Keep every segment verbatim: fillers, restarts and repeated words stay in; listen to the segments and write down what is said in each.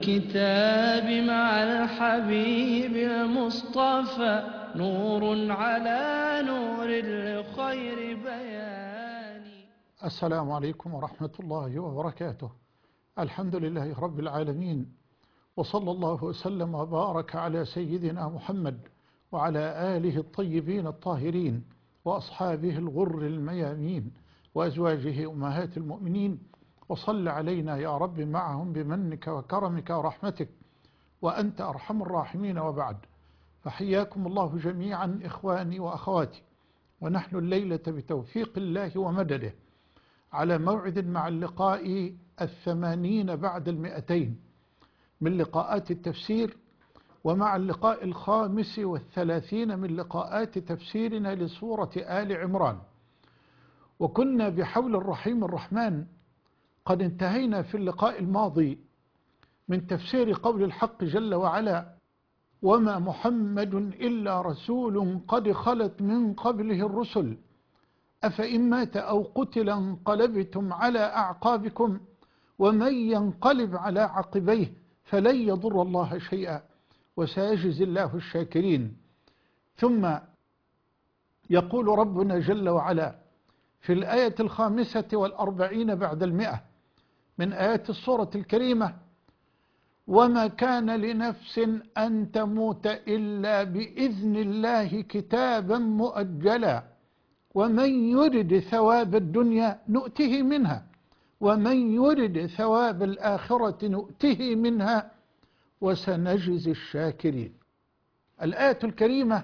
الكتاب مع الحبيب المصطفى نور على نور لخير بيان. السلام عليكم ورحمة الله وبركاته. الحمد لله رب العالمين، وصلى الله وسلم وبارك على سيدنا محمد وعلى آله الطيبين الطاهرين وأصحابه الغر الميامين وأزواجه أمهات المؤمنين، وصل علينا يا رب معهم بمنك وكرمك ورحمتك وأنت أرحم الراحمين. وبعد، فحياكم الله جميعا إخواني وأخواتي، ونحن الليلة بتوفيق الله ومدده على موعد مع اللقاء الثمانين بعد المئتين من لقاءات التفسير، ومع اللقاء الخامس والثلاثين من لقاءات تفسيرنا لسورة آل عمران. وكنا بحول الرحيم الرحمن قد انتهينا في اللقاء الماضي من تفسير قول الحق جل وعلا: وما محمد إلا رسول قد خلت من قبله الرسل أفإن مات أو قتل انقلبتم على أعقابكم ومن ينقلب على عقبيه فلن يضر الله شيئا وسيجزي الله الشاكرين. ثم يقول ربنا جل وعلا في الآية الخامسة والأربعين بعد المئة من آيات السورة الكريمة: وما كان لنفس أن تموت إلا بإذن الله كتابا مؤجلا ومن يرد ثواب الدنيا نؤته منها ومن يرد ثواب الآخرة نؤته منها وسنجزي الشاكرين. الآية الكريمة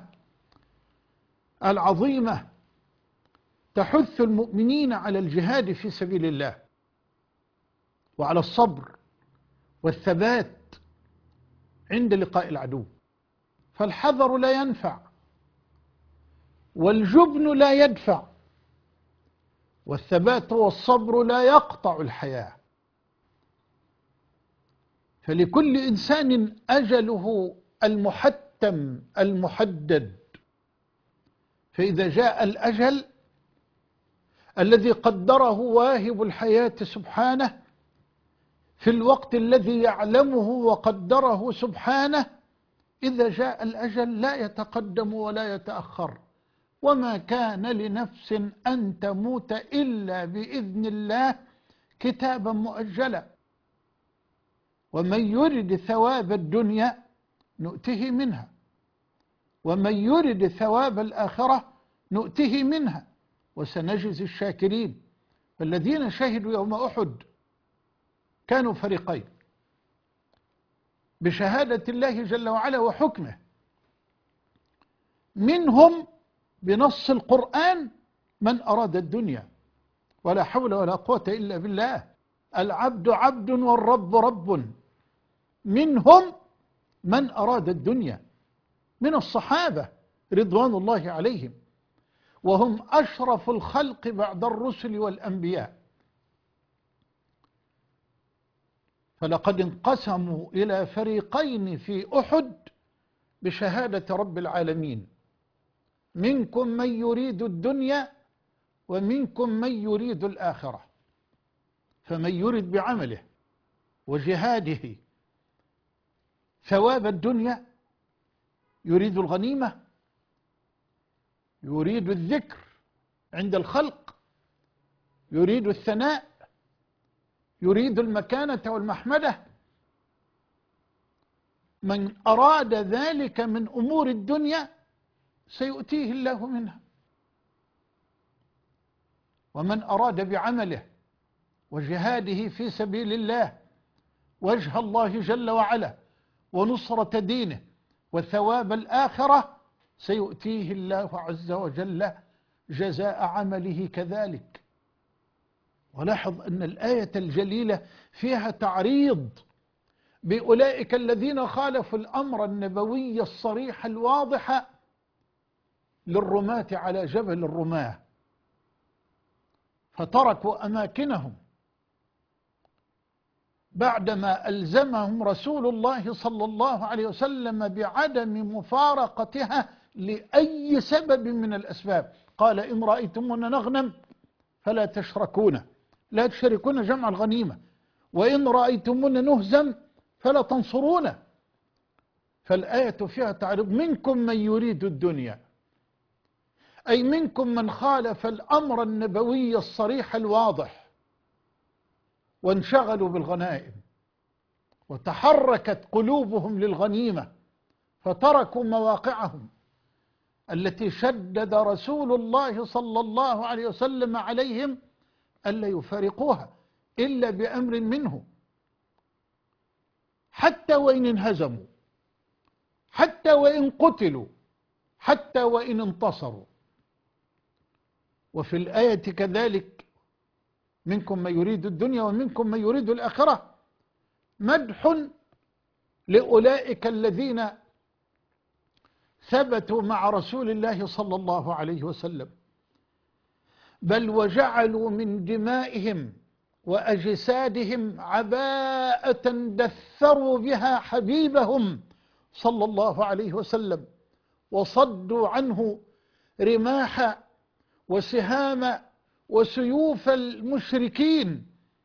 العظيمة تحث المؤمنين على الجهاد في سبيل الله وعلى الصبر والثبات عند لقاء العدو، فالحذر لا ينفع والجبن لا يدفع والثبات والصبر لا يقطع الحياة. فلكل إنسان أجله المحتم المحدد، فإذا جاء الأجل الذي قدره واهب الحياة سبحانه في الوقت الذي يعلمه وقدره سبحانه، إذا جاء الأجل لا يتقدم ولا يتأخر. وما كان لنفس أن تموت إلا بإذن الله كتابا مؤجلا ومن يرد ثواب الدنيا نؤته منها ومن يرد ثواب الآخرة نؤته منها وسنجزي الشاكرين. فالذين شهدوا يوم أحد كانوا فريقين بشهادة الله جل وعلا وحكمه، منهم بنص القرآن من أراد الدنيا، ولا حول ولا قوة إلا بالله، العبد عبد والرب رب. منهم من أراد الدنيا من الصحابة رضوان الله عليهم، وهم أشرف الخلق بعد الرسل والأنبياء. فلقد انقسموا إلى فريقين في أحد بشهادة رب العالمين: منكم من يريد الدنيا ومنكم من يريد الآخرة. فمن يريد بعمله وجهاده ثواب الدنيا يريد الغنيمة، يريد الذكر عند الخلق، يريد الثناء، يريد المكانة والمحمدة. من أراد ذلك من أمور الدنيا سيؤتيه الله منها، ومن أراد بعمله وجهاده في سبيل الله وجه الله جل وعلا ونصرة دينه وثواب الآخرة سيؤتيه الله عز وجل جزاء عمله كذلك. ولاحظ أن الآية الجليلة فيها تعريض بأولئك الذين خالفوا الأمر النبوي الصريح الواضح للرماة على جبل الرماة، فتركوا أماكنهم بعدما ألزمهم رسول الله صلى الله عليه وسلم بعدم مفارقتها لأي سبب من الأسباب. قال: إن رأيتمونا نغنم فلا تشركون، لا تشركون جمع الغنيمة، وإن رأيتمونا نهزم فلا تنصرونه. فالآية فيها تعرض: منكم من يريد الدنيا، أي منكم من خالف الأمر النبوي الصريح الواضح وانشغلوا بالغنائم وتحركت قلوبهم للغنيمة فتركوا مواقعهم التي شدد رسول الله صلى الله عليه وسلم عليهم ألا يفارقوها إلا بأمر منه، حتى وإن انهزموا، حتى وإن قتلوا، حتى وإن انتصروا. وفي الآية كذلك: منكم من يريد الدنيا ومنكم من يريد الآخرة، مدح لأولئك الذين ثبتوا مع رسول الله صلى الله عليه وسلم، بل وجعلوا من دمائهم وأجسادهم عباءة دثروا بها حبيبهم صلى الله عليه وسلم، وصدوا عنه رماح وسهام وسيوف المشركين.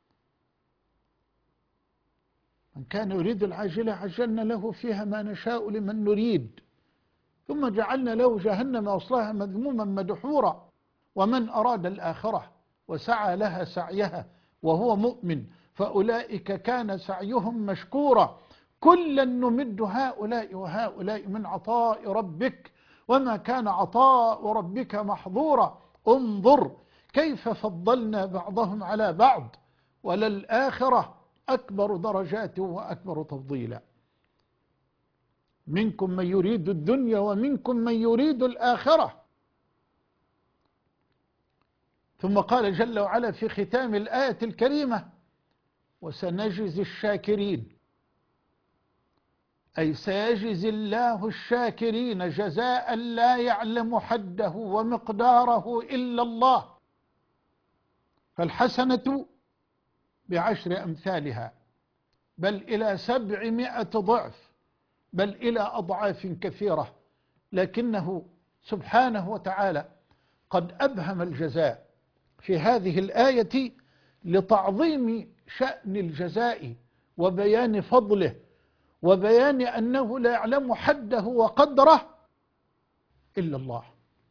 من كان يريد العاجلة عجلنا له فيها ما نشاء لمن نريد ثم جعلنا له جهنم يصلاها مذموما مدحورا. ومن أراد الآخرة وسعى لها سعيها وهو مؤمن فأولئك كان سعيهم مشكورا. كلا نمد هؤلاء وهؤلاء من عطاء ربك وما كان عطاء ربك محظورا. انظر كيف فضلنا بعضهم على بعض وللآخرة أكبر درجات وأكبر تفضيلا. منكم من يريد الدنيا ومنكم من يريد الآخرة. ثم قال جل وعلا في ختام الآية الكريمة: وسنجزي الشاكرين، أي سيجزي الله الشاكرين جزاء لا يعلم حده ومقداره إلا الله. فالحسنة بعشر أمثالها، بل إلى سبعمائة ضعف، بل إلى أضعاف كثيرة. لكنه سبحانه وتعالى قد أبهم الجزاء في هذه الآية لتعظيم شأن الجزاء وبيان فضله وبيان أنه لا يعلم حده وقدره إلا الله.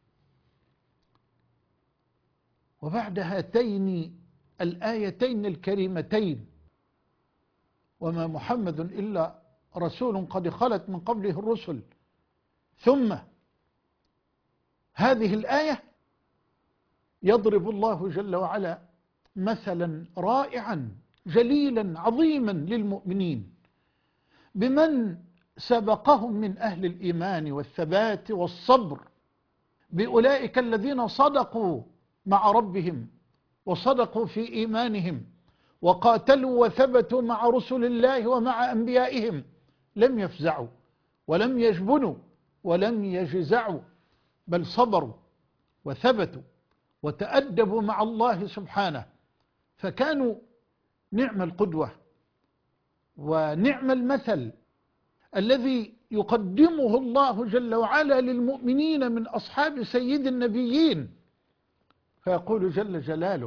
وبعد هاتين الآيتين الكريمتين: وما محمد إلا رسول قد خلت من قبله الرسل، ثم هذه الآية، يضرب الله جل وعلا مثلا رائعا جليلا عظيما للمؤمنين بمن سبقهم من أهل الإيمان والثبات والصبر، بأولئك الذين صدقوا مع ربهم وصدقوا في إيمانهم وقاتلوا وثبتوا مع رسل الله ومع أنبيائهم، لم يفزعوا ولم يجبنوا ولم يجزعوا، بل صبروا وثبتوا وتأدبوا مع الله سبحانه، فكانوا نعم القدوة ونعم المثل الذي يقدمه الله جل وعلا للمؤمنين من أصحاب سيد النبيين. فيقول جل جلاله: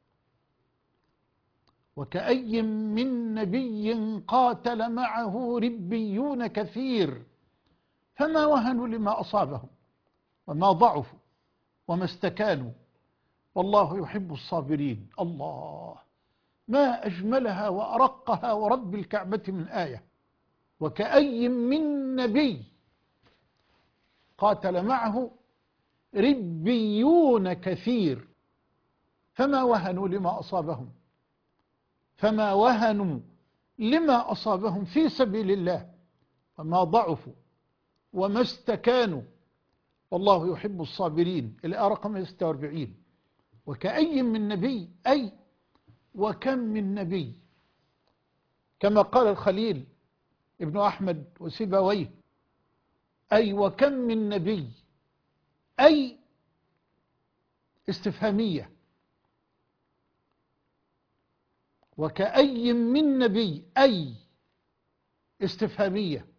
وكأي من نبي قاتل معه ربيون كثير فما وهنوا لما أصابهم وما ضعفوا وما استكانوا والله يحب الصابرين. الله، ما أجملها وأرقها ورب الكعبة من آية. وكأي من نبي قاتل معه ربيون كثير فما وهنوا لما أصابهم فما وهنوا لما أصابهم في سبيل الله وما ضعفوا وما استكانوا والله يحب الصابرين. الآية رقم ستة وأربعين. وكأي من نبي، أي وكم من نبي، كما قال الخليل ابن أحمد وسيبويه، أي وكم من نبي، أي استفهامية. وكأي من نبي، أي استفهامية.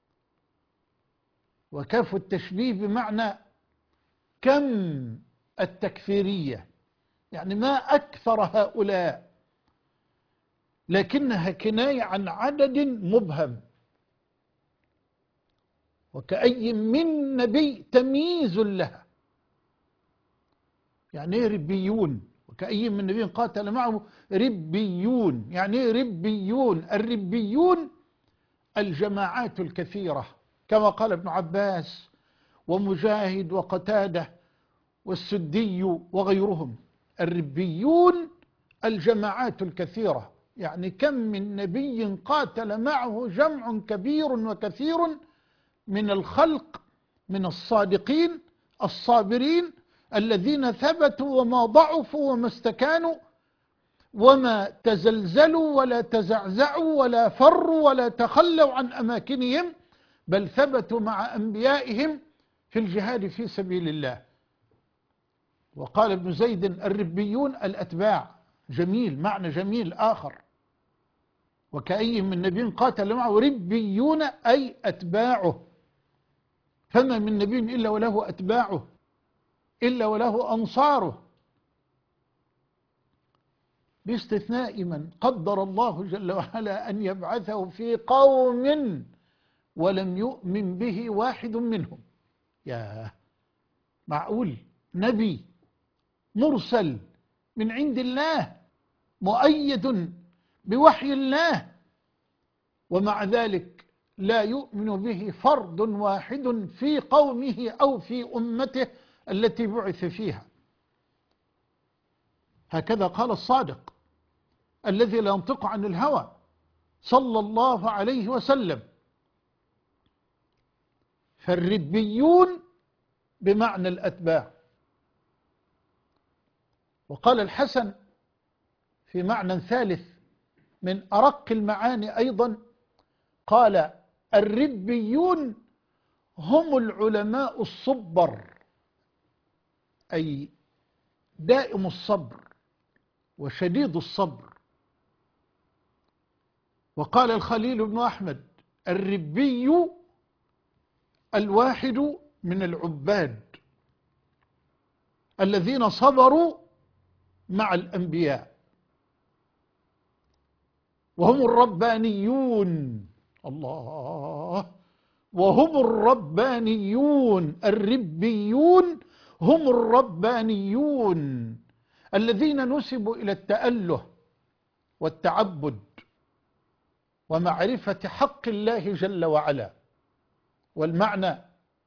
وكاف التشبيه بمعنى كم التكفيرية، يعني ما أكثر هؤلاء لكنها كناية عن عدد مبهم. وكأي من نبي تمييز لها. يعني ايه ربيون؟ وكأي من نبي قاتل معه ربيون. يعني ايه ربيون؟ الربيون الجماعات الكثيرة، كما قال ابن عباس ومجاهد وقتادة والسدي وغيرهم. الربيون الجماعات الكثيرة، يعني كم من نبي قاتل معه جمع كبير وكثير من الخلق، من الصادقين الصابرين الذين ثبتوا وما ضعفوا وما استكانوا وما تزلزلوا ولا تزعزعوا ولا فروا ولا تخلوا عن أماكنهم، بل ثبتوا مع أنبيائهم في الجهاد في سبيل الله. وقال ابن زيد الربيون الأتباع. جميل، معنى جميل آخر. وكأي من نبي قاتل معه ربيون أي أتباعه. فما من نبي إلا وله أتباعه، إلا وله أنصاره، باستثناء من قدر الله جل وعلا أن يبعثه في قوم ولم يؤمن به واحد منهم. يا معقول نبي مرسل من عند الله مؤيد بوحي الله، ومع ذلك لا يؤمن به فرد واحد في قومه أو في أمته التي بعث فيها؟ هكذا قال الصادق الذي لا ينطق عن الهوى صلى الله عليه وسلم. فالربيون بمعنى الأتباع. وقال الحسن في معنى ثالث من أرق المعاني أيضا، قال الربيون هم العلماء الصبر، أي دائم الصبر وشديد الصبر. وقال الخليل بن أحمد الربي الواحد من العباد الذين صبروا مع الأنبياء، وهم الربانيون. الله، وهم الربانيون. الربيون هم الربانيون الذين نسبوا إلى التأله والتعبد ومعرفة حق الله جل وعلا. والمعنى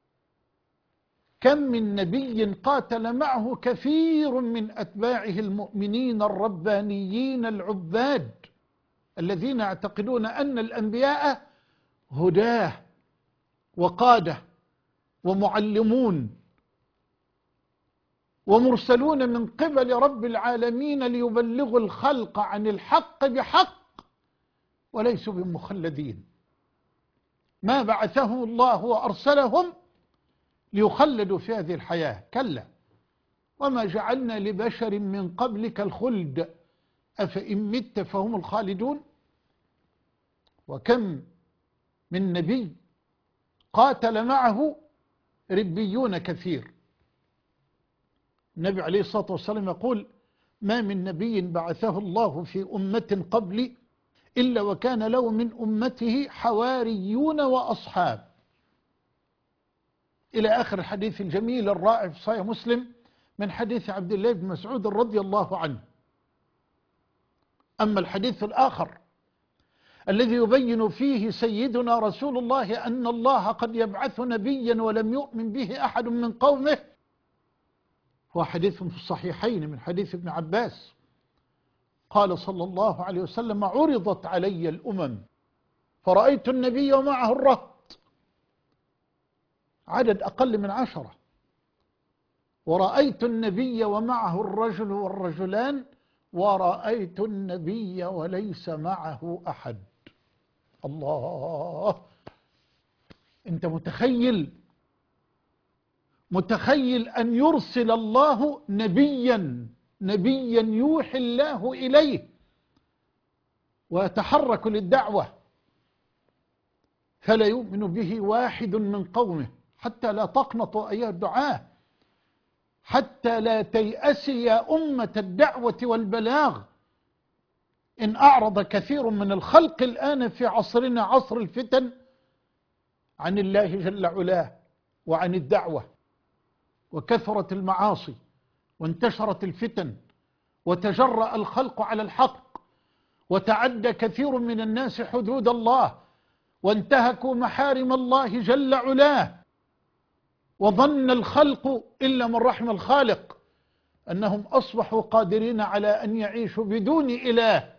كم من نبي قاتل معه كثير من أتباعه المؤمنين الربانيين العباد الذين يعتقدون أن الأنبياء هداه وقاده ومعلمون ومرسلون من قبل رب العالمين ليبلغوا الخلق عن الحق بحق وليسوا بمخلدين. ما بعثهم الله وأرسلهم ليخلدوا في هذه الحياة، كلا، وما جعلنا لبشر من قبلك الخلد أفإن مت فهم الخالدون. وكم من نبي قاتل معه ربيون كثير. النبي عليه الصلاة والسلام يقول ما من نبي بعثه الله في أمة قبلي إلا وكان له من أمته حواريون وأصحاب، إلى آخر الحديث الجميل الرائع في صحيح مسلم من حديث عبد الله بن مسعود رضي الله عنه. أما الحديث الآخر الذي يبين فيه سيدنا رسول الله أن الله قد يبعث نبيا ولم يؤمن به أحد من قومه، هو حديث في الصحيحين من حديث ابن عباس قال صلى الله عليه وسلم عرضت علي الأمم فرأيت النبي ومعه الرهط، عدد أقل من عشرة، ورأيت النبي ومعه الرجل والرجلان، ورأيت النبي وليس معه أحد. الله، أنت متخيل متخيل أن يرسل الله نبيا نبيا يوحي الله إليه ويتحرك للدعوة فلا يؤمن به واحد من قومه، حتى لا تقنطوا أيها الدعاة، حتى لا تيأسي يا أمة الدعوة والبلاغ، إن أعرض كثير من الخلق الآن في عصرنا عصر الفتن عن الله جل علاه وعن الدعوة، وكثرت المعاصي وانتشرت الفتن وتجرأ الخلق على الحق، وتعدى كثير من الناس حدود الله وانتهكوا محارم الله جل علاه، وظن الخلق إلا من رحم الخالق أنهم أصبحوا قادرين على أن يعيشوا بدون إله،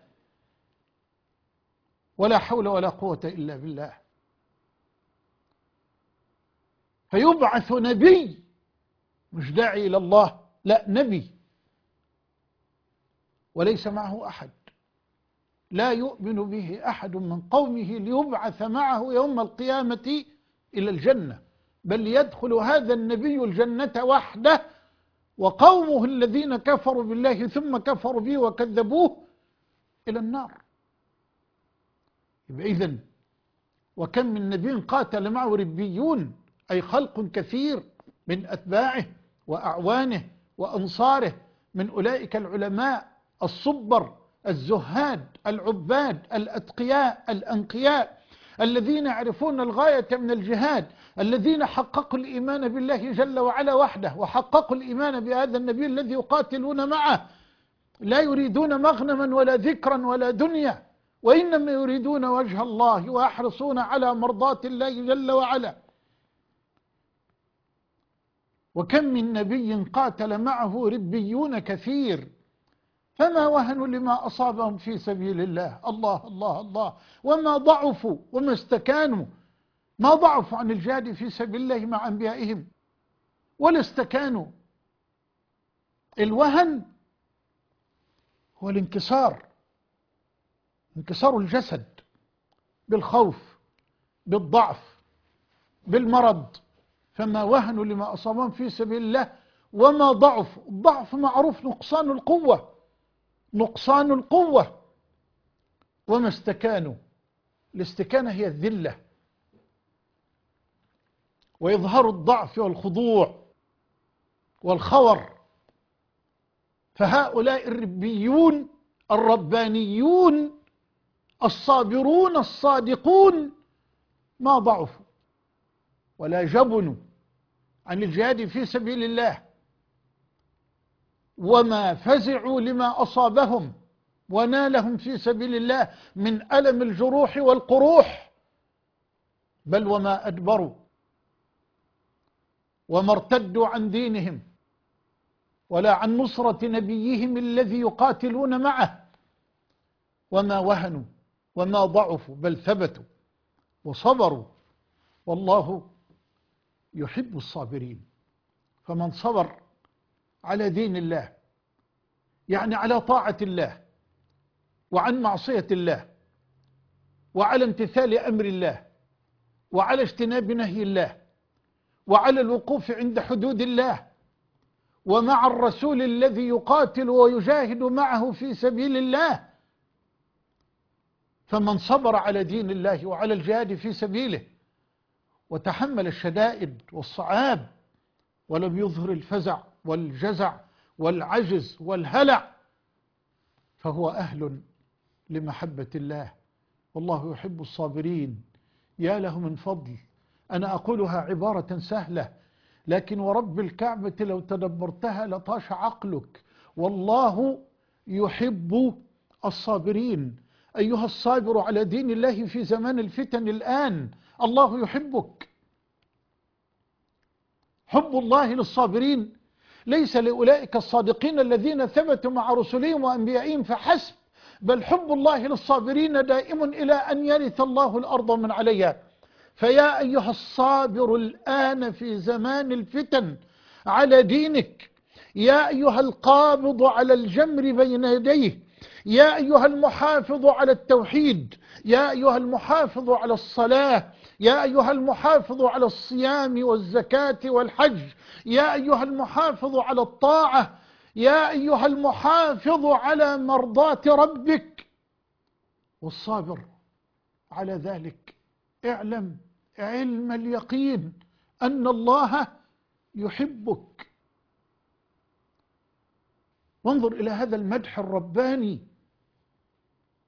ولا حول ولا قوة إلا بالله. فيبعث نبي، مش داعي إلى الله، لا نبي، وليس معه أحد، لا يؤمن به أحد من قومه ليبعث معه يوم القيامة إلى الجنة، بل يدخل هذا النبي الجنة وحده، وقومه الذين كفروا بالله ثم كفروا به وكذبوه إلى النار. إذن وكم من نبي قاتل معه ربيون، أي خلق كثير من أتباعه وأعوانه وأنصاره، من أولئك العلماء الصبر الزهاد العباد الأتقياء الأنقياء، الذين يعرفون الغاية من الجهاد، الذين حققوا الإيمان بالله جل وعلا وحده، وحققوا الإيمان بهذا النبي الذي يقاتلون معه، لا يريدون مغنما ولا ذكرا ولا دنيا، وإنما يريدون وجه الله ويحرصون على مرضاة الله جل وعلا. وكم من نبي قاتل معه ربيون كثير، فما وهنوا لما أصابهم في سبيل الله. الله الله الله. وما ضعفوا وما استكانوا، ما ضعفوا عن الجهاد في سبيل الله مع أنبيائهم ولا استكانوا. الوهن هو الانكسار، انكسار الجسد بالخوف بالضعف بالمرض. فما وهنوا لما أصابهم في سبيل الله وما ضعف. الضعف معروف، نقصان القوة، نقصان القوة. وما استكانوا، الاستكانة هي الذلة وإظهار الضعف والخضوع والخور. فهؤلاء الربيون الربانيون الصابرون الصادقون ما ضعفوا ولا جبنوا عن الجهاد في سبيل الله، وما فزعوا لما أصابهم ونالهم في سبيل الله من ألم الجروح والقروح، بل وما أدبروا وما ارتدوا عن دينهم ولا عن نصرة نبيهم الذي يقاتلون معه. وما وهنوا وما ضعفوا، بل ثبتوا وصبروا، والله يحب الصابرين. فمن صبر على دين الله، يعني على طاعة الله وعن معصية الله وعلى امتثال أمر الله وعلى اجتناب نهي الله وعلى الوقوف عند حدود الله ومع الرسول الذي يقاتل ويجاهد معه في سبيل الله، فمن صبر على دين الله وعلى الجهاد في سبيله وتحمل الشدائد والصعاب ولم يظهر الفزع والجزع والعجز والهلع، فهو أهل لمحبة الله، والله يحب الصابرين. يا له من فضل. أنا أقولها عبارة سهلة، لكن ورب الكعبة لو تدبرتها لطاش عقلك. والله يحب الصابرين. أيها الصابر على دين الله في زمان الفتن الآن، الله يحبك. حب الله للصابرين ليس لأولئك الصادقين الذين ثبتوا مع رسلهم وأنبيائهم فحسب، بل حب الله للصابرين دائم إلى أن يرث الله الأرض من عليها. فيا أيها الصابر الآن في زمان الفتن على دينك، يا أيها القابض على الجمر بين يديه، يا أيها المحافظ على التوحيد، يا أيها المحافظ على الصلاة، يا أيها المحافظ على الصيام والزكاة والحج، يا أيها المحافظ على الطاعة، يا أيها المحافظ على مرضاة ربك والصابر على ذلك، اعلم علم اليقين أن الله يحبك. وانظر إلى هذا المدح الرباني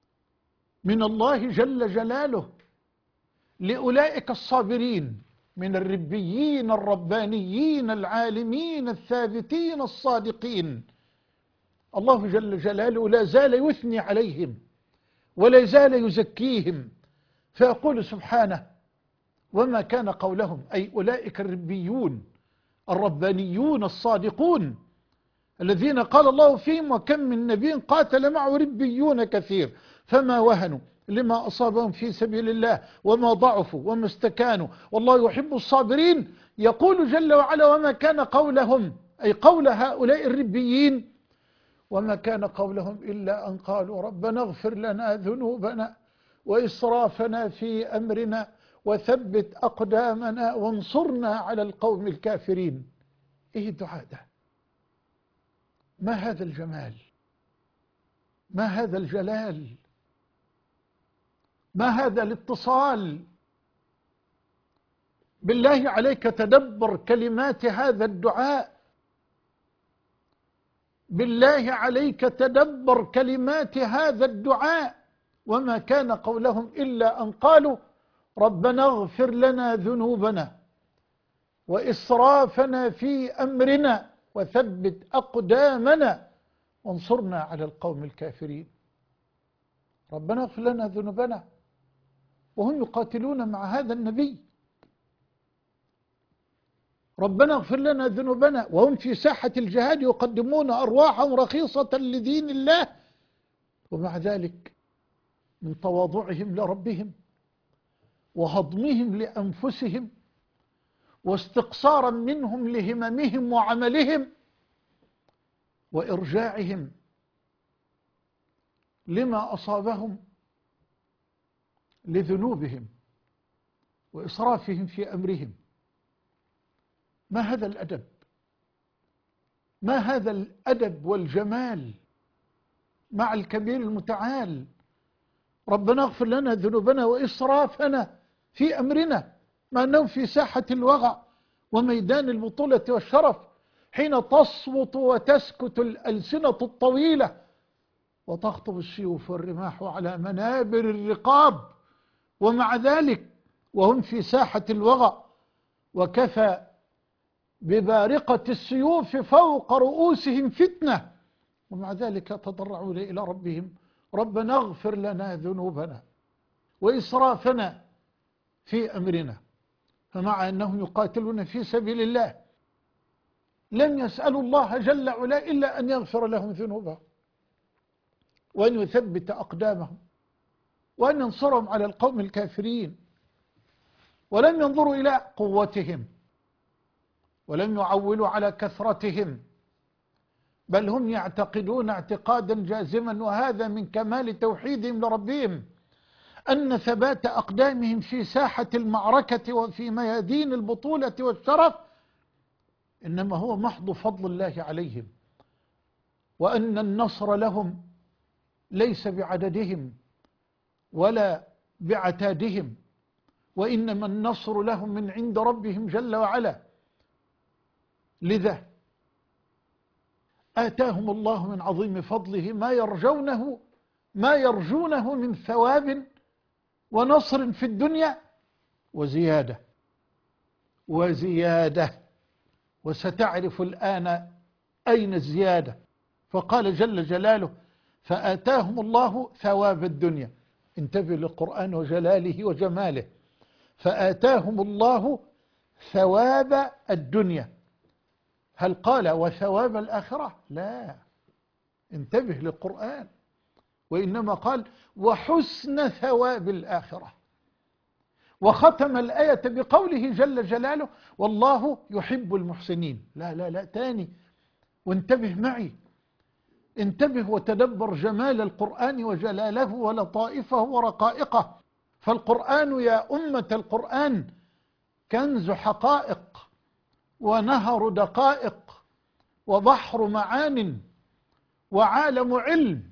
من الله جل جلاله لأولئك الصابرين من الربيين الربانيين العالمين الثابتين الصادقين. الله جل جلاله لا زال يثني عليهم ولا زال يزكيهم، فيقول سبحانه: وما كان قولهم، أي أولئك الربيون الربانيون الصادقون الذين قال الله فيهم: وكم من نبي قاتل معه ربيون كثير فما وهنوا لما أصابهم في سبيل الله وما ضعفوا وما استكانوا والله يحب الصابرين. يقول جل وعلا: وما كان قولهم، أي قول هؤلاء الربيين، وما كان قولهم إلا أن قالوا ربنا اغفر لنا ذنوبنا وإسرافنا في أمرنا وثبت أقدامنا وانصرنا على القوم الكافرين. إيه الدعاء ده؟ ما هذا الجمال؟ ما هذا الجلال؟ ما هذا الاتصال؟ بالله عليك تدبر كلمات هذا الدعاء، بالله عليك تدبر كلمات هذا الدعاء. وما كان قولهم إلا أن قالوا ربنا اغفر لنا ذنوبنا وإسرافنا في أمرنا وثبت أقدامنا وانصرنا على القوم الكافرين. ربنا اغفر لنا ذنوبنا وهم يقاتلون مع هذا النبي، ربنا اغفر لنا ذنوبنا وهم في ساحة الجهاد يقدمون أرواحهم رخيصة لدين الله، ومع ذلك من تواضعهم لربهم وهضمهم لأنفسهم واستقصارا منهم لهممهم وعملهم وإرجاعهم لما أصابهم لذنوبهم وإسرافهم في أمرهم. ما هذا الأدب؟ ما هذا الأدب والجمال مع الكبير المتعال؟ ربنا اغفر لنا ذنوبنا وإسرافنا في أمرنا، مع أنهم في ساحة الوغى وميدان البطولة والشرف، حين تصوت وتسكت الألسنة الطويلة وتخطب السيوف والرماح على منابر الرقاب، ومع ذلك وهم في ساحة الوغى وكفى ببارقة السيوف فوق رؤوسهم فتنة، ومع ذلك تضرعوا إلى ربهم ربنا اغفر لنا ذنوبنا وإسرافنا في أمرنا. فمع أنهم يقاتلون في سبيل الله لم يسألوا الله جل وعلا إلا أن يغفر لهم ذنوبهم وأن يثبت أقدامهم وأن ينصرهم على القوم الكافرين، ولم ينظروا إلى قوتهم ولم يعولوا على كثرتهم، بل هم يعتقدون اعتقادا جازما، وهذا من كمال توحيدهم لربهم، أن ثبات أقدامهم في ساحة المعركة وفي ميادين البطولة والشرف إنما هو محض فضل الله عليهم، وأن النصر لهم ليس بعددهم ولا بعتادهم، وإنما النصر لهم من عند ربهم جل وعلا. لذا آتاهم الله من عظيم فضله ما يرجونه ما يرجونه من ثواب ونصر في الدنيا وزيادة وزيادة وستعرف الآن أين الزيادة. فقال جل جلاله فآتاهم الله ثواب الدنيا، انتبه للقرآن وجلاله وجماله، فآتاهم الله ثواب الدنيا. هل قال وثواب الآخرة؟ لا، انتبه للقرآن، وإنما قال وحسن ثواب الآخرة، وختم الآية بقوله جل جلاله والله يحب المحسنين. لا لا لا تاني، وانتبه معي، انتبه وتدبر جمال القرآن وجلاله ولطائفه ورقائقه. فالقرآن يا أمة القرآن كنز حقائق ونهر دقائق وبحر معان وعالم علم.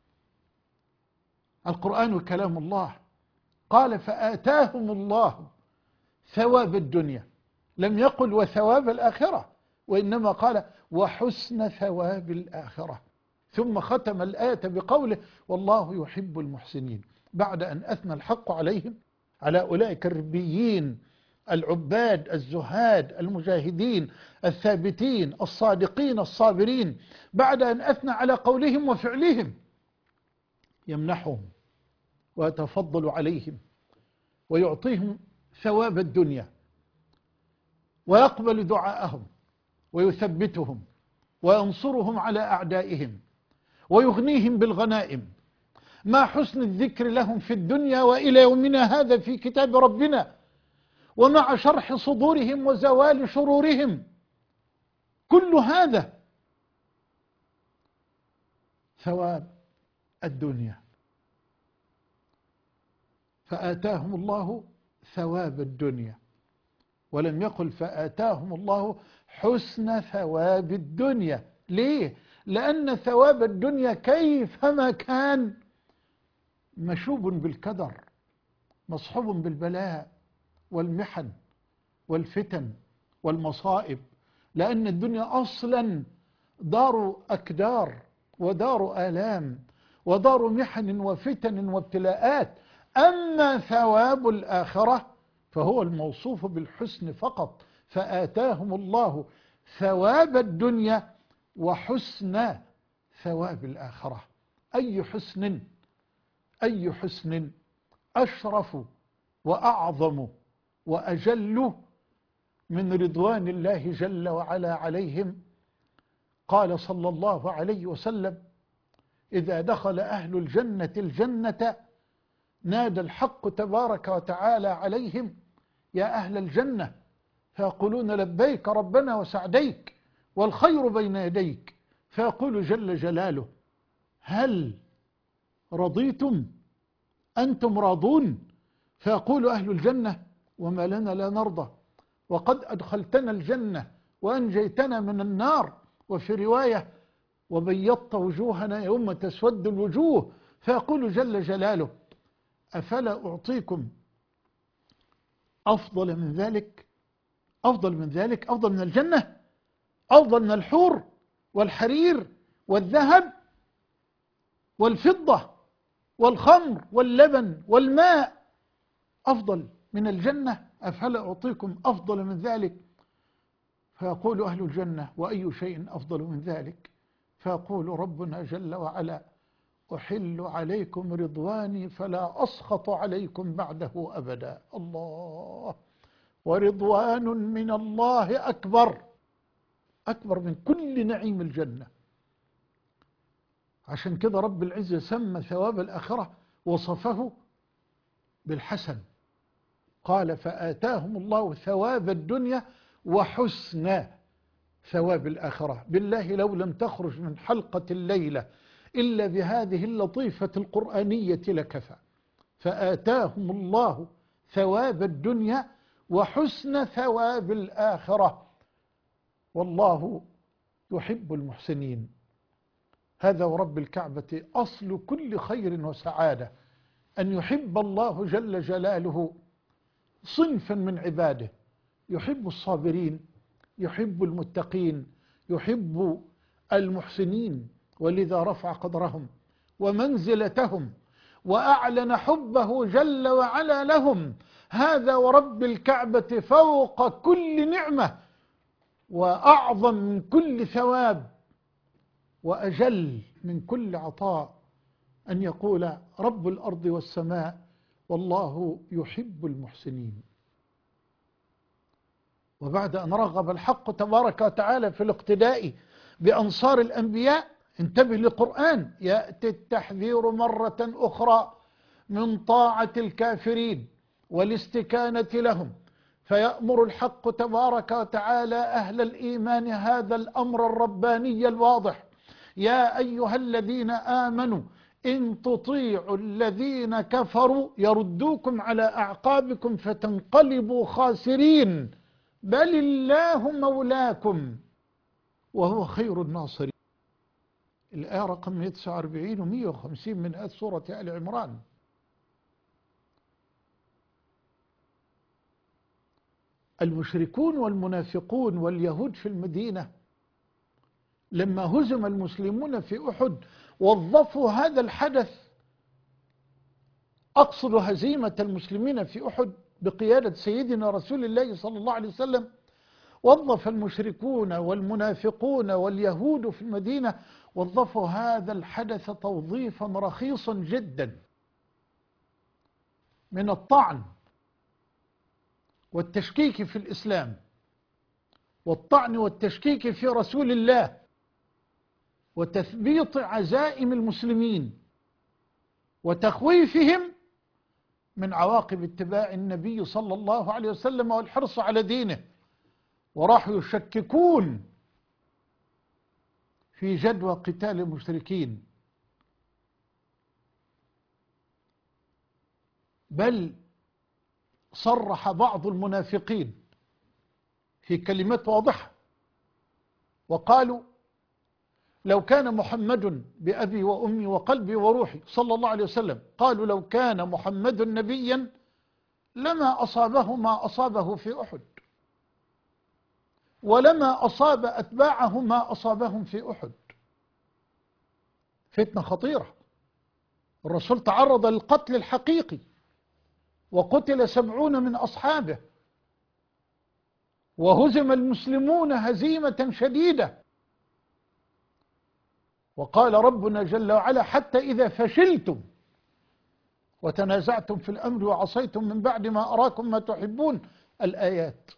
القرآن كلام الله. قال فآتاهم الله ثواب الدنيا، لم يقل وثواب الآخرة، وإنما قال وحسن ثواب الآخرة، ثم ختم الآية بقوله والله يحب المحسنين. بعد أن أثنى الحق عليهم، على أولئك الربيين العباد الزهاد المجاهدين الثابتين الصادقين الصابرين، بعد أن أثنى على قولهم وفعلهم، يمنحهم ويتفضل عليهم ويعطيهم ثواب الدنيا، ويقبل دعاءهم ويثبتهم وينصرهم على أعدائهم ويغنيهم بالغنائم، مع حسن الذكر لهم في الدنيا وإلى يومنا هذا في كتاب ربنا، ومع شرح صدورهم وزوال شرورهم. كل هذا ثواب الدنيا. فآتاهم الله ثواب الدنيا، ولم يقل فآتاهم الله حسن ثواب الدنيا. ليه؟ لأن ثواب الدنيا كيفما كان مشوب بالكدر، مصحوب بالبلاء والمحن والفتن والمصائب، لأن الدنيا أصلا دار أكدار ودار آلام ودار محن وفتن وابتلاءات. أما ثواب الآخرة فهو الموصوف بالحسن فقط، فآتاهم الله ثواب الدنيا وحسن ثواب الآخرة. أي حسن أي حسن أشرف وأعظم وأجل من رضوان الله جل وعلا عليهم. قال صلى الله عليه وسلم: إذا دخل أهل الجنة الجنة نادى الحق تبارك وتعالى عليهم: يا أهل الجنة، فيقولون: لبيك ربنا وسعديك والخير بين يديك. فيقول جل جلاله: هل رضيتم؟ أنتم راضون؟ فيقول أهل الجنة: وما لنا لا نرضى، وقد أدخلتنا الجنة وأنجيتنا من النار. وفي رواية: وبيضت وجوهنا يوم تسود الوجوه. فيقول جل جلاله: أفلا أعطيكم أفضل من ذلك؟ أفضل من ذلك، أفضل من الجنة، أفضل من الحور والحرير والذهب والفضة والخمر واللبن والماء، أفضل من الجنة. أفلا أعطيكم أفضل من ذلك؟ فيقول أهل الجنة: وأي شيء أفضل من ذلك؟ فيقول ربنا جل وعلا: أحل عليكم رضواني فلا أسخط عليكم بعده أبدا. الله! ورضوان من الله أكبر، أكبر من كل نعيم الجنة. عشان كده رب العزة سمى ثواب الآخرة وصفه بالحسن، قال: فآتاهم الله ثواب الدنيا وحسن ثواب الآخرة. بالله لو لم تخرج من حلقة الليلة إلا بهذه اللطيفة القرآنية لكفى. فآتاهم الله ثواب الدنيا وحسن ثواب الآخرة، والله يحب المحسنين. هذا ورب الكعبة أصل كل خير وسعادة، أن يحب الله جل جلاله صنفا من عباده، يحب الصابرين، يحب المتقين، يحب المحسنين، ولذا رفع قدرهم ومنزلتهم وأعلن حبه جل وعلا لهم. هذا ورب الكعبة فوق كل نعمة وأعظم من كل ثواب وأجل من كل عطاء أن يقول رب الأرض والسماء: والله يحب المحسنين. وبعد أن رغب الحق تبارك وتعالى في الاقتداء بأنصار الأنبياء، انتبه للقرآن، يأتي التحذير مرة أخرى من طاعة الكافرين والاستكانة لهم، فيأمر الحق تبارك وتعالى أهل الإيمان هذا الأمر الرباني الواضح: يا أيها الذين آمنوا إن تطيعوا الذين كفروا يردوكم على أعقابكم فتنقلبوا خاسرين، بل الله مولاكم وهو خير الناصرين. الآية رقم مئة وتسعة وأربعين و مئة وخمسين من آيات سورة آل عمران. المشركون والمنافقون واليهود في المدينة لما هزم المسلمون في أحد وظفوا هذا الحدث أقصد هزيمة المسلمين في أحد بقيادة سيدنا رسول الله صلى الله عليه وسلم، وظف المشركون والمنافقون واليهود في المدينة وظفوا هذا الحدث توظيفا رخيصا جدا من الطعن والتشكيك في الإسلام، والطعن والتشكيك في رسول الله، وتثبيط عزائم المسلمين وتخويفهم من عواقب اتباع النبي صلى الله عليه وسلم والحرص على دينه. وراحوا يشككون في جدوى قتال المشركين، بل صرح بعض المنافقين في كلمات واضحة وقالوا: لو كان محمد بأبي وأمي وقلبي وروحي صلى الله عليه وسلم، قالوا لو كان محمد نبيا لما أصابه ما أصابه في أحد، ولما أصاب أتباعه ما أصابهم في أحد. فتنة خطيرة. الرسول تعرض للقتل الحقيقي وقتل سبعون من أصحابه، وهزم المسلمون هزيمة شديدة. وقال ربنا جل وعلا: حتى إذا فشلتم وتنازعتم في الأمر وعصيتم من بعد ما أراكم ما تحبون، الآيات.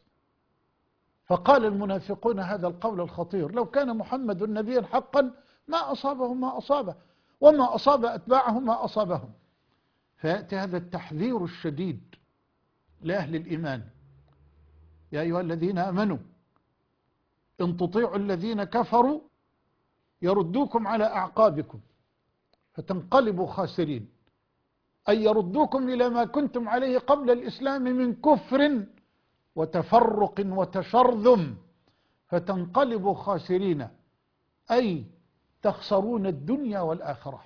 فقال المنافقون هذا القول الخطير: لو كان محمد نبيا حقا ما أصابه ما أصابه، وما أصاب أتباعه ما أصابهم. فيأتي هذا التحذير الشديد لأهل الإيمان: يا أيها الذين آمنوا إن تطيعوا الذين كفروا يردوكم على أعقابكم فتنقلبوا خاسرين، أي يردوكم إلى ما كنتم عليه قبل الإسلام من كفر وتفرق وتشرذم فتنقلبوا خاسرين، أي تخسرون الدنيا والآخرة.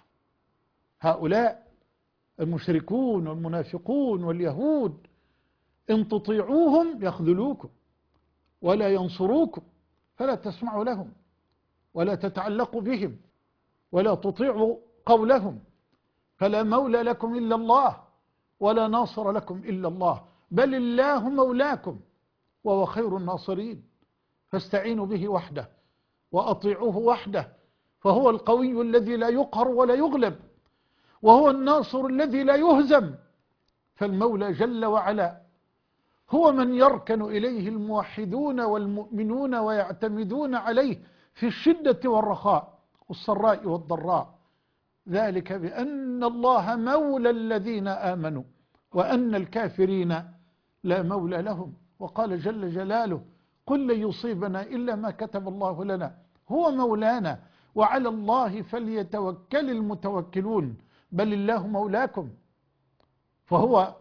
هؤلاء المشركون والمنافقون واليهود إن تطيعوهم يخذلوكم ولا ينصروكم، فلا تسمعوا لهم ولا تتعلقوا بهم ولا تطيعوا قولهم، فلا مولى لكم إلا الله ولا ناصر لكم إلا الله، بل الله مولاكم وهو خير الناصرين، فاستعينوا به وحده وأطيعوه وحده، فهو القوي الذي لا يقهر ولا يغلب، وهو الناصر الذي لا يهزم. فالمولى جل وعلا هو من يركن إليه الموحدون والمؤمنون ويعتمدون عليه في الشدة والرخاء والسراء والضراء، ذلك بأن الله مولى الذين آمنوا وأن الكافرين لا مولى لهم. وقال جل جلاله: قل لن يصيبنا إلا ما كتب الله لنا هو مولانا وعلى الله فليتوكل المتوكلون، بل الله مولاكم، فهو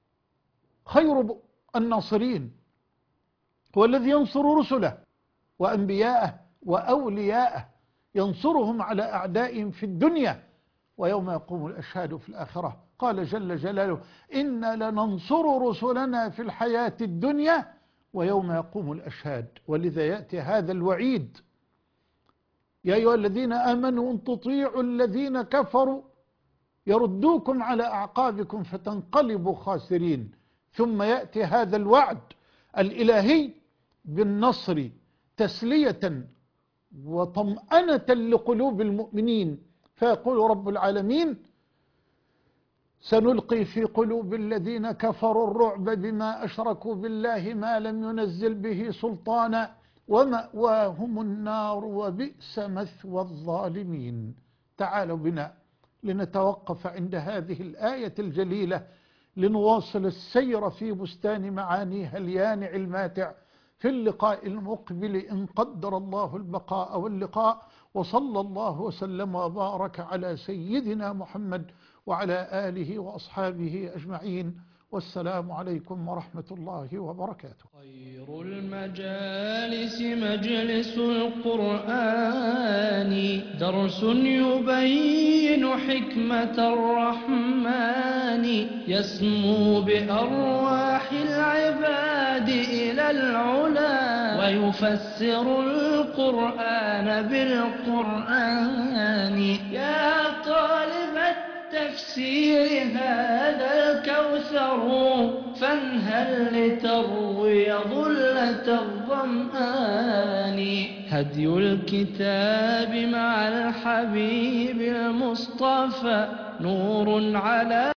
خير الناصرين، هو الذي ينصر رسله وأنبياءه وأولياءه، ينصرهم على أعدائهم في الدنيا ويوم يقوم الأشهاد في الآخرة. قال جل جلاله: إنا لننصر رسلنا في الحياة الدنيا ويوم يقوم الأشهاد. ولذا يأتي هذا الوعيد: يا أيها الذين آمنوا إن تطيعوا الذين كفروا يردوكم على أعقابكم فتنقلبوا خاسرين. ثم يأتي هذا الوعد الإلهي بالنصر تسلية وطمأنة لقلوب المؤمنين، فيقول رب العالمين: سنلقي في قلوب الذين كفروا الرعب بما أشركوا بالله ما لم ينزل به سلطانا ومأواهم النار وبئس مثوى الظالمين. تعالوا بنا لنتوقف عند هذه الآية الجليلة لنواصل السير في بستان معانيها اليانع الماتع في اللقاء المقبل إن قدر الله البقاء واللقاء. وصلى الله وسلم وبارك على سيدنا محمد وعلى آله وأصحابه أجمعين، والسلام عليكم ورحمة الله وبركاته. خير المجالس مجلس القرآن، درس يبين حكمة الرحمن، يسمو بأرواح العباد إلى العلا، ويفسر القرآن بالقرآن. يا طالب التفسير هذا الكوثر فانهل لتروي ظلة الظمآن هدي الكتاب مع الحبيب المصطفى نور على